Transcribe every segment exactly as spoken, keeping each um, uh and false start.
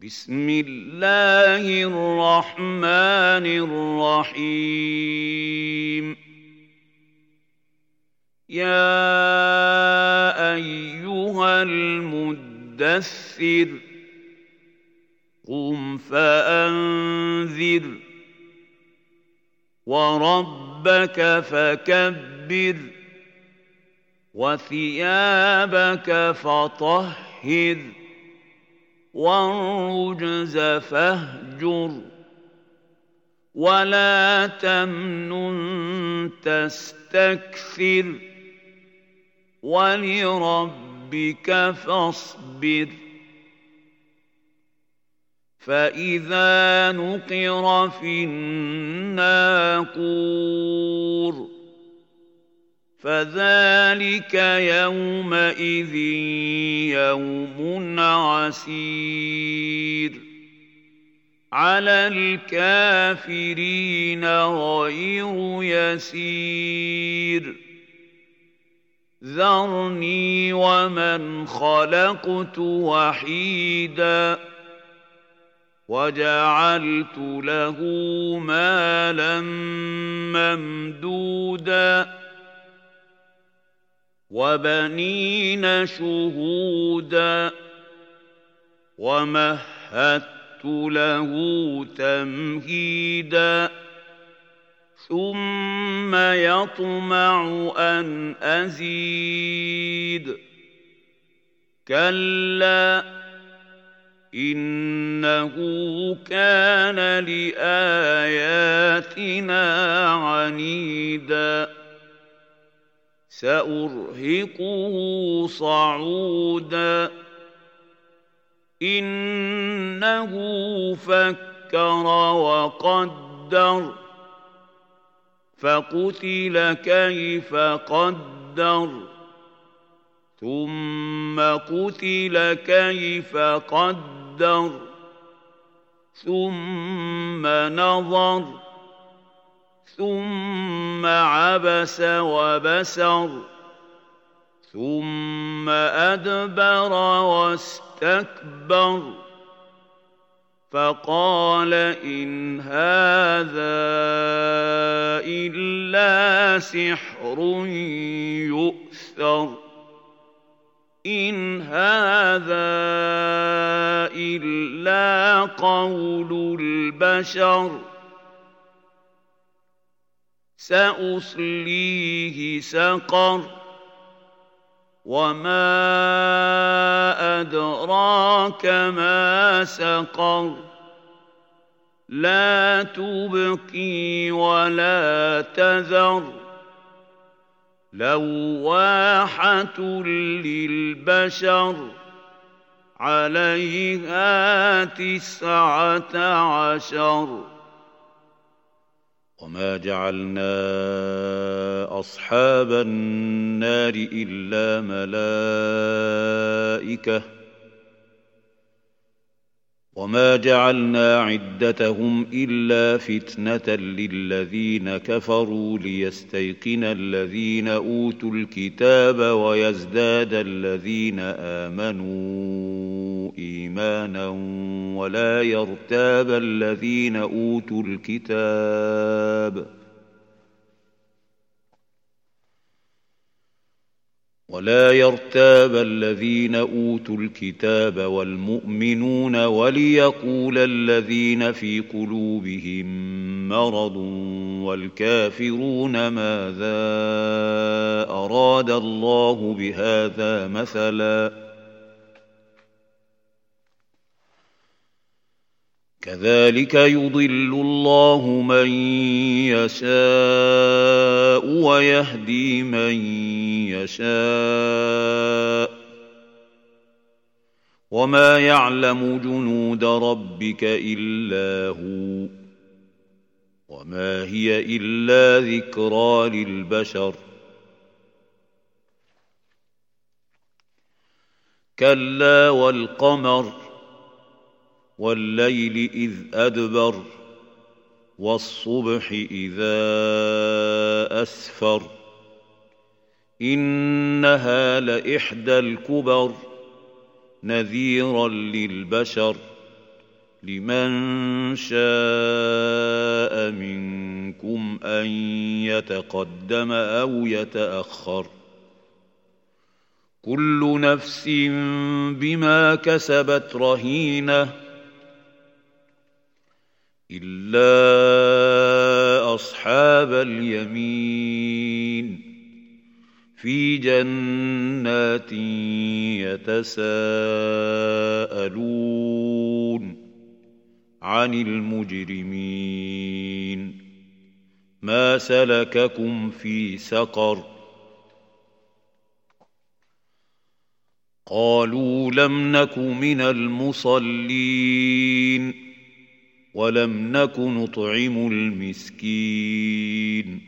بسم الله الرحمن الرحيم يا أيها المدثر قم فأنذر وربك فكبر وثيابك فطهر والرجز فاهجر ولا تمنن تستكثر ولربك فاصبر فإذا نقر في الناقور فذلك يومئذ يوم عسير على الكافرين غير يسير ذرني ومن خلقت وحيدا وجعلت له مالا ممدودا وبنين شهودا ومهدت له تمهيدا ثم يطمع أن أزيد كلا إنه كان لآياتنا عنيدا سأرهقه صعودا إنه فكر وقدر فقتل كيف قدر ثم قتل كيف قدر ثم نظر ثم عبس وبسر ثم أدبر واستكبر فقال إن هذا إلا سحر يؤثر إن هذا إلا قول البشر سأصليه سقر وما أدراك ما سقر لا تبقي ولا تذر لواحة للبشر عليها تسعة عشر وما جعلنا أصحاب النار إلا ملائكة وما جعلنا عدتهم إلا فتنة للذين كفروا ليستيقن الذين أوتوا الكتاب ويزداد الذين آمنوا إيمانا ولا يرتاب الذين أوتوا الكتاب ولا يرتاب الذين أوتوا الكتاب والمؤمنون وليقول الذين في قلوبهم مرض والكافرون ماذا أراد الله بهذا مثلا كذلك يضل الله من يشاء ويهدي من يشاء وما يعلم جنود ربك إلا هو وما هي إلا ذكرى للبشر كلا والقمر والليل إذ أدبر والصبح إذا أسفر إنها لإحدى الكبر نذيرا للبشر لمن شاء منكم أن يتقدم أو يتأخر كل نفس بما كسبت رهينة إلا أصحاب اليمين في جنات يتساءلون عن المجرمين ما سلككم في سقر قالوا لم نك من المصلين ولم نك نطعم المسكين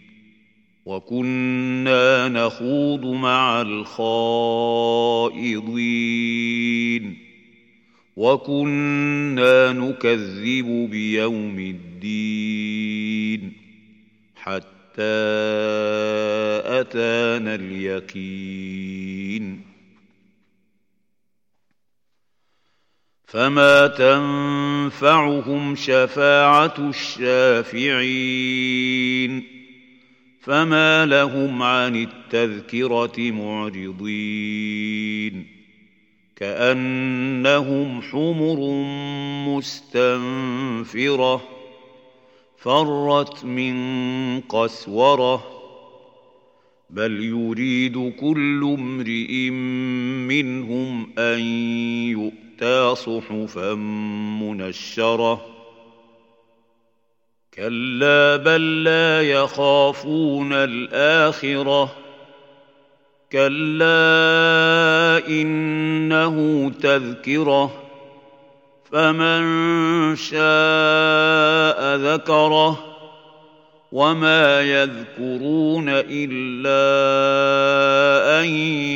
وكنا نخوض مع الخائضين وكنا نكذب بيوم الدين حتى أتانا اليقين فما تنفعهم شفاعة الشافعين فما لهم عن التذكرة معرضين كأنهم حمر مستنفرة فرت من قسورة بل يريد كل امرئ منهم أن يؤتى صحفا منشرة كلا بل لا يخافون الآخرة كلا إنه تذكرة فمن شاء ذكره وما يذكرون إلا أن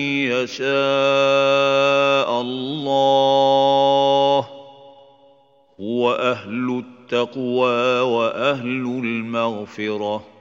يشاء الله هو أهل التقوى وأهل المغفرة